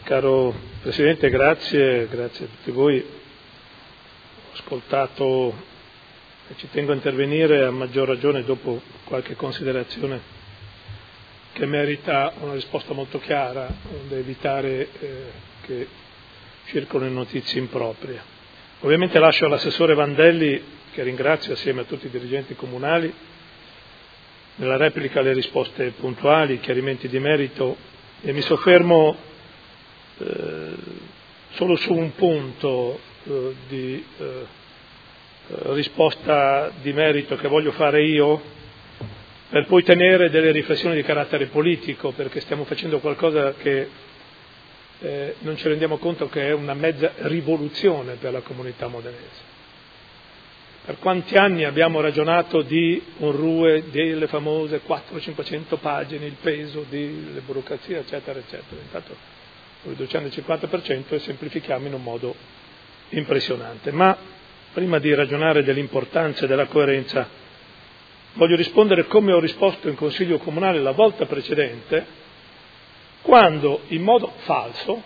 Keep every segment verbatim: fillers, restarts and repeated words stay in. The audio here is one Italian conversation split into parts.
Caro Presidente, grazie, grazie a tutti voi. Ho ascoltato e ci tengo a intervenire a maggior ragione dopo qualche considerazione che merita una risposta molto chiara, da evitare eh, che circolino notizie improprie. Ovviamente lascio all'assessore Vandelli, che ringrazio assieme a tutti i dirigenti comunali, nella replica le risposte puntuali, i chiarimenti di merito, e mi soffermo Eh, solo su un punto eh, di eh, risposta di merito che voglio fare io, per poi tenere delle riflessioni di carattere politico, perché stiamo facendo qualcosa che eh, non ci rendiamo conto che è una mezza rivoluzione per la comunità modenese. Per quanti anni abbiamo ragionato di un R U E, delle famose quattrocento cinquecento pagine, il peso delle burocrazie, eccetera, eccetera. Intanto riduciamo il cinquanta per cento e semplifichiamo in un modo impressionante. Ma prima di ragionare dell'importanza e della coerenza, voglio rispondere come ho risposto in Consiglio Comunale la volta precedente, quando in modo falso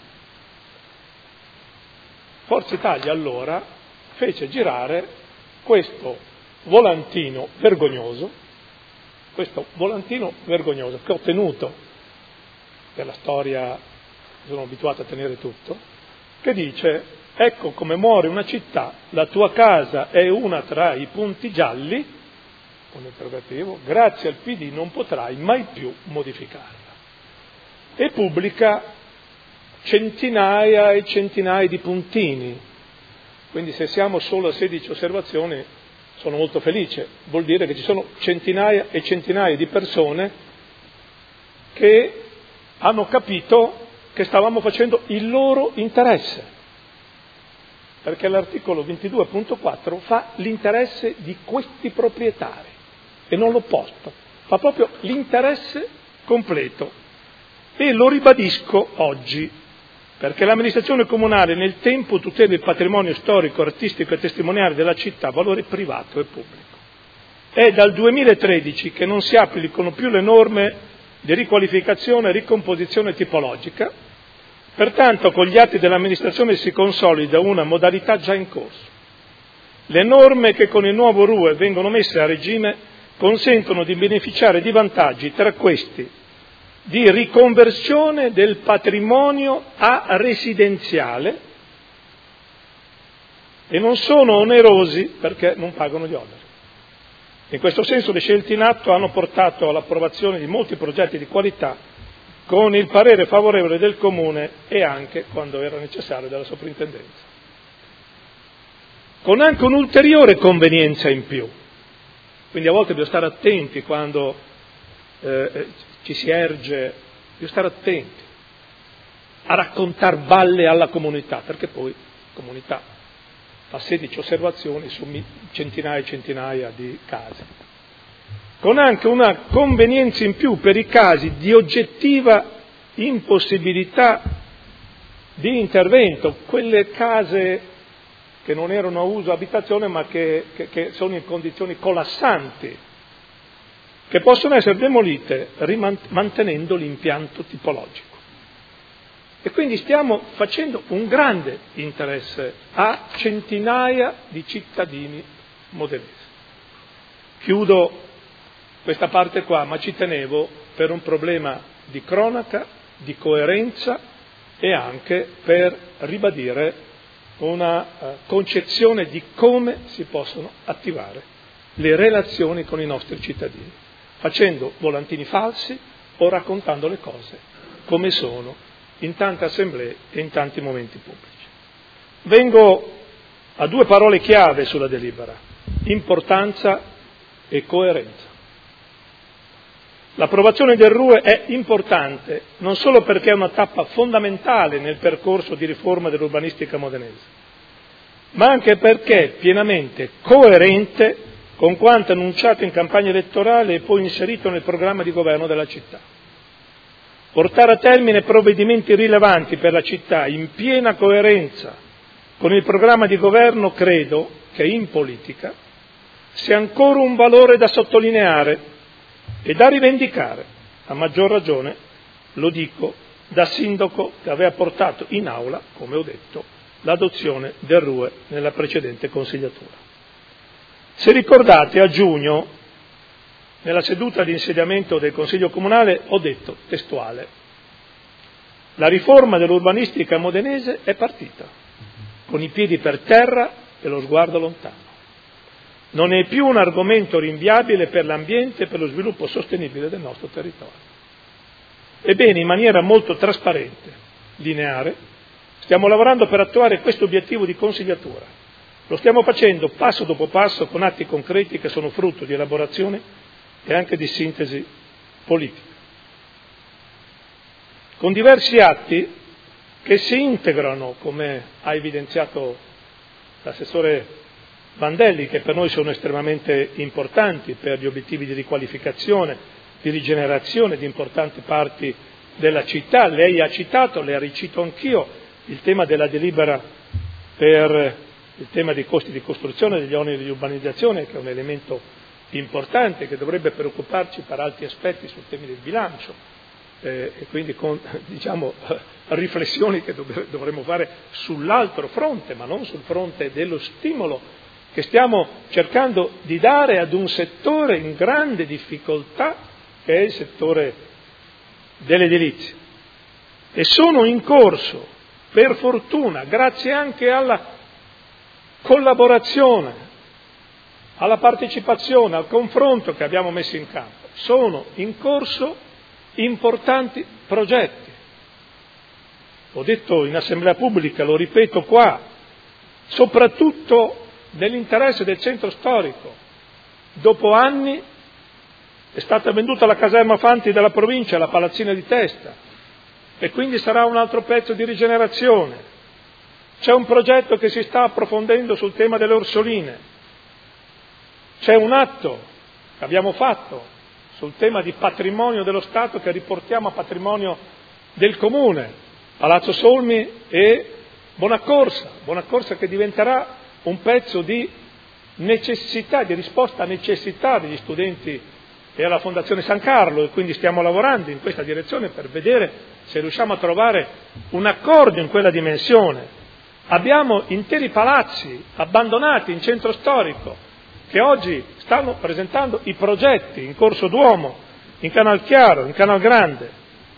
Forza Italia allora fece girare questo volantino vergognoso, questo volantino vergognoso che ho tenuto per la storia, sono abituato a tenere tutto, che dice: ecco come muore una città, la tua casa è una tra i punti gialli, con interrogativo, grazie al P D non potrai mai più modificarla. E pubblica centinaia e centinaia di puntini, quindi se siamo solo a sedici osservazioni sono molto felice, vuol dire che ci sono centinaia e centinaia di persone che hanno capito che stavamo facendo il loro interesse, perché l'articolo ventidue punto quattro fa l'interesse di questi proprietari e non l'opposto, fa proprio l'interesse completo. E lo ribadisco oggi, perché l'amministrazione comunale nel tempo tutela il patrimonio storico, artistico e testimoniale della città, valore privato e pubblico. È dal duemilatredici che non si applicano più le norme di riqualificazione e ricomposizione tipologica, pertanto con gli atti dell'amministrazione si consolida una modalità già in corso. Le norme che con il nuovo R U E vengono messe a regime consentono di beneficiare di vantaggi, tra questi di riconversione del patrimonio a residenziale, e non sono onerosi perché non pagano gli oneri. In questo senso le scelte in atto hanno portato all'approvazione di molti progetti di qualità con il parere favorevole del Comune e anche, quando era necessario, della Soprintendenza. Con anche un'ulteriore convenienza in più. Quindi a volte bisogna stare attenti quando eh, ci si erge, bisogna stare attenti a raccontare balle alla comunità, perché poi la comunità fa sedici osservazioni su centinaia e centinaia di casi, con anche una convenienza in più per i casi di oggettiva impossibilità di intervento, quelle case che non erano a uso abitazione ma che, che, che sono in condizioni colassanti, che possono essere demolite riman- mantenendo l'impianto tipologico. E quindi stiamo facendo un grande interesse a centinaia di cittadini modenesi. Chiudo questa parte qua, ma ci tenevo per un problema di cronaca, di coerenza e anche per ribadire una uh, concezione di come si possono attivare le relazioni con i nostri cittadini, facendo volantini falsi o raccontando le cose come sono in tante assemblee e in tanti momenti pubblici. Vengo a due parole chiave sulla delibera: importanza e coerenza. L'approvazione del R U E è importante non solo perché è una tappa fondamentale nel percorso di riforma dell'urbanistica modenese, ma anche perché è pienamente coerente con quanto annunciato in campagna elettorale e poi inserito nel programma di governo della città. Portare a termine provvedimenti rilevanti per la città in piena coerenza con il programma di governo credo che in politica sia ancora un valore da sottolineare e da rivendicare, a maggior ragione, lo dico da sindaco che aveva portato in aula, come ho detto, l'adozione del R U E nella precedente consigliatura. Se ricordate, a giugno, nella seduta di insediamento del Consiglio Comunale, ho detto, testuale, la riforma dell'urbanistica modenese è partita, con i piedi per terra e lo sguardo lontano. Non è più un argomento rinviabile per l'ambiente e per lo sviluppo sostenibile del nostro territorio. Ebbene, in maniera molto trasparente, lineare, stiamo lavorando per attuare questo obiettivo di consigliatura. Lo stiamo facendo passo dopo passo con atti concreti che sono frutto di elaborazione e anche di sintesi politica. Con diversi atti che si integrano, come ha evidenziato l'assessore Vandelli, che per noi sono estremamente importanti per gli obiettivi di riqualificazione, di rigenerazione di importanti parti della città. Lei ha citato, le ricito anch'io, il tema della delibera per il tema dei costi di costruzione, degli oneri di urbanizzazione, che è un elemento importante che dovrebbe preoccuparci per altri aspetti sul tema del bilancio, eh, e quindi con diciamo, riflessioni che dovremmo fare sull'altro fronte, ma non sul fronte dello stimolo che stiamo cercando di dare ad un settore in grande difficoltà, che è il settore dell'edilizia. E sono in corso, per fortuna, grazie anche alla collaborazione, alla partecipazione, al confronto che abbiamo messo in campo, sono in corso importanti progetti. Ho detto in assemblea pubblica, lo ripeto qua, soprattutto nell'interesse del centro storico. Dopo anni è stata venduta la caserma Fanti della provincia, la palazzina di Testa, e quindi sarà un altro pezzo di rigenerazione. C'è un progetto che si sta approfondendo sul tema delle orsoline, c'è un atto che abbiamo fatto sul tema di patrimonio dello Stato che riportiamo a patrimonio del Comune, Palazzo Solmi e Bonaccorsa, Bonaccorsa che diventerà un pezzo di necessità, di risposta a necessità degli studenti e alla Fondazione San Carlo, e quindi stiamo lavorando in questa direzione per vedere se riusciamo a trovare un accordo in quella dimensione. Abbiamo interi palazzi abbandonati in centro storico che oggi stanno presentando i progetti in Corso Duomo, in Canal Chiaro, in Canal Grande.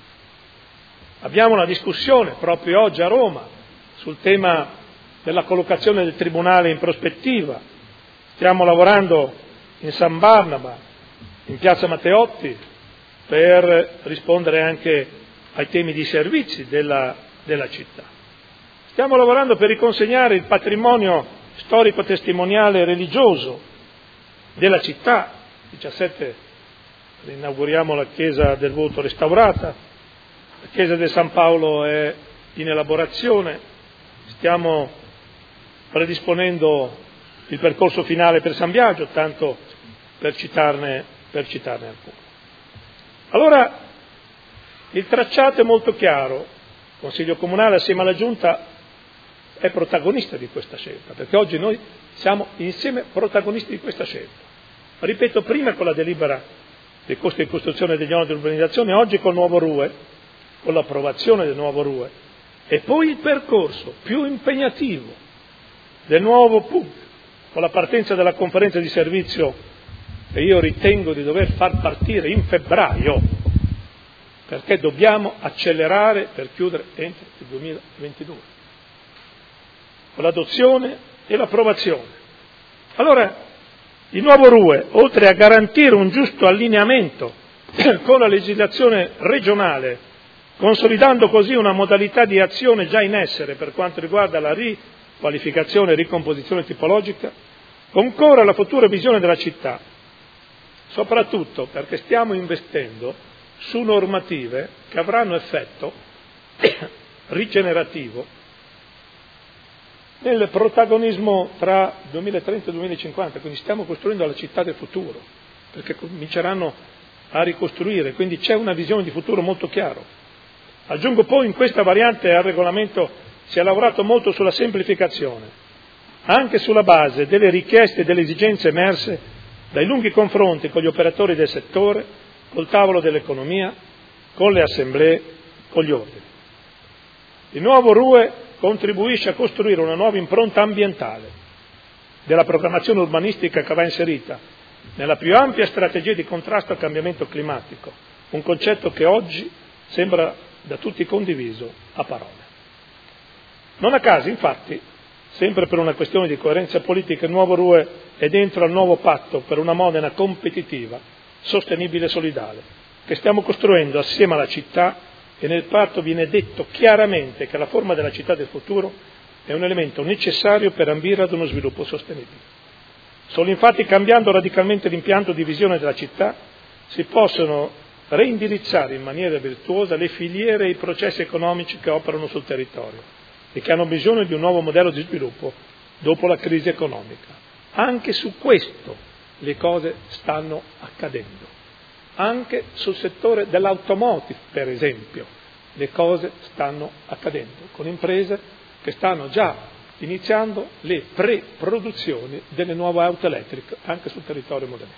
Abbiamo una discussione proprio oggi a Roma sul tema della collocazione del Tribunale in prospettiva. Stiamo lavorando in San Barnaba, in Piazza Matteotti, per rispondere anche ai temi di servizi della, della città. Stiamo lavorando per riconsegnare il patrimonio storico, testimoniale e religioso della città. diciassette inauguriamo la chiesa del Voto restaurata, la chiesa del San Paolo è in elaborazione, stiamo predisponendo il percorso finale per San Biagio, tanto per citarne, per citarne alcuni. Allora, il tracciato è molto chiaro, il Consiglio Comunale assieme alla Giunta è protagonista di questa scelta, perché oggi noi siamo insieme protagonisti di questa scelta. Ripeto, prima con la delibera dei costi di costruzione e degli oneri di urbanizzazione, oggi col nuovo R U E, con l'approvazione del nuovo R U E, e poi il percorso più impegnativo del nuovo P U C, con la partenza della conferenza di servizio che io ritengo di dover far partire in febbraio, perché dobbiamo accelerare per chiudere entro il duemilaventidue, con l'adozione e l'approvazione. Allora, il nuovo R U E, oltre a garantire un giusto allineamento con la legislazione regionale, consolidando così una modalità di azione già in essere per quanto riguarda la riqualificazione e ricomposizione tipologica, concorre alla futura visione della città, soprattutto perché stiamo investendo su normative che avranno effetto rigenerativo nel protagonismo tra duemilatrenta e duemilacinquanta, quindi stiamo costruendo la città del futuro, perché cominceranno a ricostruire, quindi c'è una visione di futuro molto chiara. Aggiungo poi in questa variante al regolamento si è lavorato molto sulla semplificazione, anche sulla base delle richieste e delle esigenze emerse dai lunghi confronti con gli operatori del settore, col tavolo dell'economia, con le assemblee con gli ordini. Il nuovo R U E contribuisce a costruire una nuova impronta ambientale della programmazione urbanistica che va inserita nella più ampia strategia di contrasto al cambiamento climatico, un concetto che oggi sembra da tutti condiviso a parole. Non a caso, infatti, sempre per una questione di coerenza politica, il nuovo R U E è dentro al nuovo patto per una Modena competitiva, sostenibile e solidale, che stiamo costruendo assieme alla città, e nel patto viene detto chiaramente che la forma della città del futuro è un elemento necessario per ambire ad uno sviluppo sostenibile. Solo infatti cambiando radicalmente l'impianto di visione della città si possono reindirizzare in maniera virtuosa le filiere e i processi economici che operano sul territorio e che hanno bisogno di un nuovo modello di sviluppo dopo la crisi economica. Anche su questo le cose stanno accadendo. Anche sul settore dell'automotive, per esempio, le cose stanno accadendo, con imprese che stanno già iniziando le pre-produzioni delle nuove auto elettriche anche sul territorio modenese.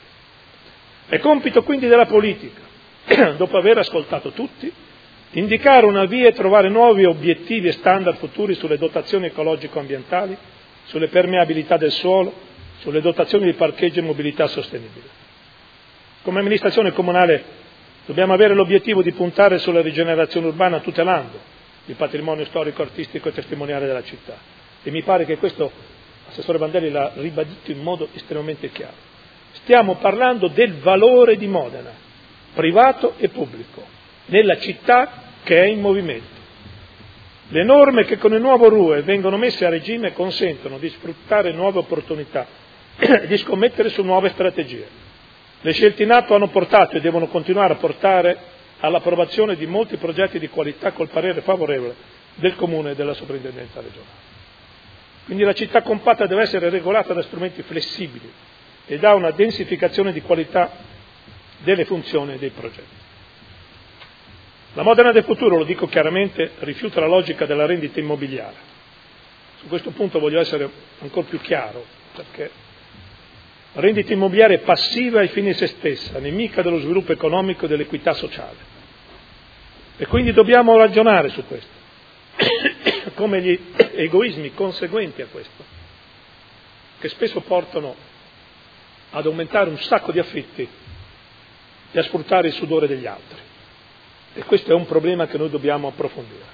È compito quindi della politica, dopo aver ascoltato tutti, indicare una via e trovare nuovi obiettivi e standard futuri sulle dotazioni ecologico-ambientali, sulle permeabilità del suolo, sulle dotazioni di parcheggio e mobilità sostenibile. Come amministrazione comunale dobbiamo avere l'obiettivo di puntare sulla rigenerazione urbana tutelando il patrimonio storico, artistico e testimoniale della città. E mi pare che questo Assessore Bandelli l'ha ribadito in modo estremamente chiaro. Stiamo parlando del valore di Modena, privato e pubblico, nella città che è in movimento. Le norme che con il nuovo R U E vengono messe a regime consentono di sfruttare nuove opportunità e di scommettere su nuove strategie. Le scelte in atto hanno portato e devono continuare a portare all'approvazione di molti progetti di qualità col parere favorevole del Comune e della Soprintendenza regionale. Quindi la città compatta deve essere regolata da strumenti flessibili e da una densificazione di qualità delle funzioni e dei progetti. La Modena del futuro, lo dico chiaramente, rifiuta la logica della rendita immobiliare. Su questo punto voglio essere ancora più chiaro, perché la rendita immobiliare è passiva ai fini di se stessa, nemica dello sviluppo economico e dell'equità sociale. E quindi dobbiamo ragionare su questo, come gli egoismi conseguenti a questo, che spesso portano ad aumentare un sacco di affitti e a sfruttare il sudore degli altri. E questo è un problema che noi dobbiamo approfondire.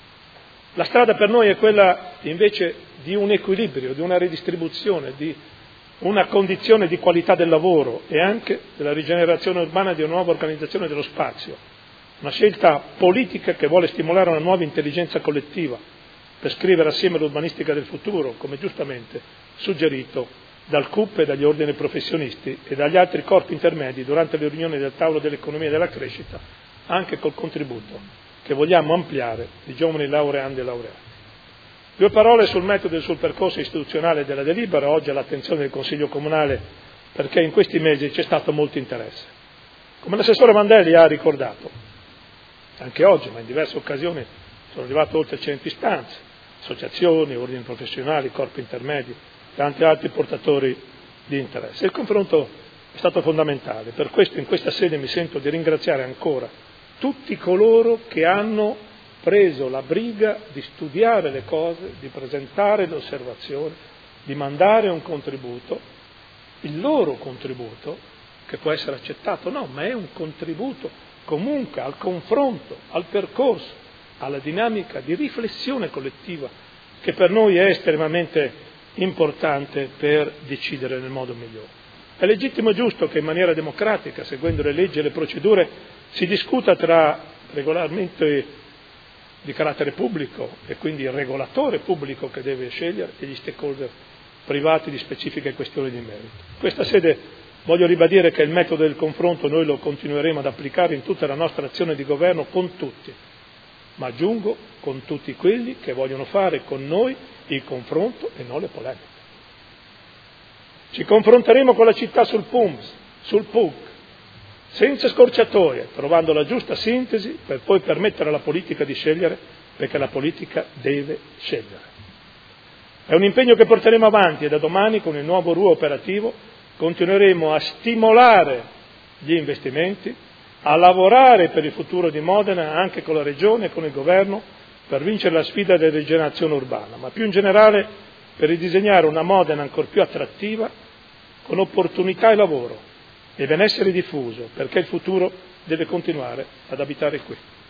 La strada per noi è quella invece di un equilibrio, di una ridistribuzione, di una condizione di qualità del lavoro e anche della rigenerazione urbana, di una nuova organizzazione dello spazio, una scelta politica che vuole stimolare una nuova intelligenza collettiva per scrivere assieme l'urbanistica del futuro, come giustamente suggerito dal C U P e dagli ordini professionisti e dagli altri corpi intermedi durante le riunioni del tavolo dell'economia e della crescita, anche col contributo che vogliamo ampliare di giovani laureandi e laureati. Due parole sul metodo e sul percorso istituzionale della delibera, oggi all'attenzione del Consiglio Comunale, perché in questi mesi c'è stato molto interesse. Come l'assessore Bandelli ha ricordato, anche oggi, ma in diverse occasioni, sono arrivate oltre cento istanze, associazioni, ordini professionali, corpi intermedi, tanti altri portatori di interesse. Il confronto è stato fondamentale, per questo in questa sede mi sento di ringraziare ancora tutti coloro che hanno preso la briga di studiare le cose, di presentare le osservazioni, di mandare un contributo, il loro contributo, che può essere accettato, no, ma è un contributo comunque al confronto, al percorso, alla dinamica di riflessione collettiva, che per noi è estremamente importante per decidere nel modo migliore. È legittimo e giusto che in maniera democratica, seguendo le leggi e le procedure, si discuta tra regolarmente di carattere pubblico e quindi il regolatore pubblico che deve scegliere e gli stakeholder privati di specifiche questioni di merito. In questa sede voglio ribadire che il metodo del confronto noi lo continueremo ad applicare in tutta la nostra azione di governo con tutti, ma aggiungo con tutti quelli che vogliono fare con noi il confronto e non le polemiche. Ci confronteremo con la città sul P U M S, sul P U C, senza scorciatoie, trovando la giusta sintesi per poi permettere alla politica di scegliere, perché la politica deve scegliere. È un impegno che porteremo avanti e da domani con il nuovo R U E operativo continueremo a stimolare gli investimenti a lavorare per il futuro di Modena anche con la Regione e con il Governo per vincere la sfida della rigenerazione urbana, ma più in generale per ridisegnare una Modena ancor più attrattiva, con opportunità e lavoro e benessere diffuso, perché il futuro deve continuare ad abitare qui.